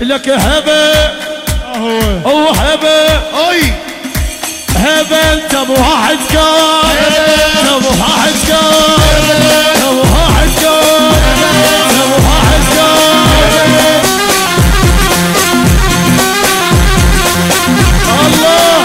لك هبه وهبه هبه انت ابو واحد كان ابو واحد كان ابو واحد كان ابو واحد كان الله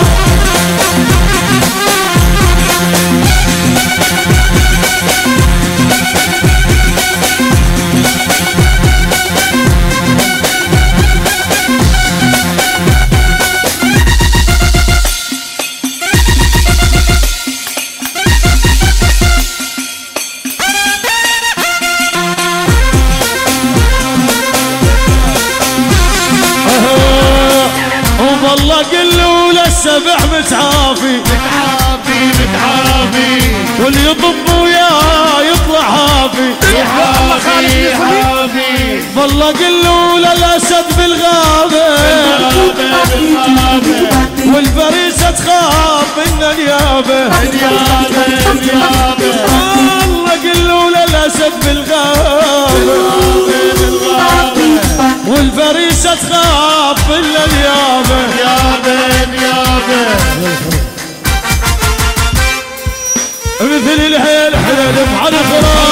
والله قل له للسبع متعافي متعافي متعافي واللي يضم وياه يطلع حافي حافي والله قل له للاسد بالغابه والفريسه تخاف من اليابه والله قل له للاسد بالغابه والفريسه تخاف من اليابه مثل الحيل حلل مع الفراق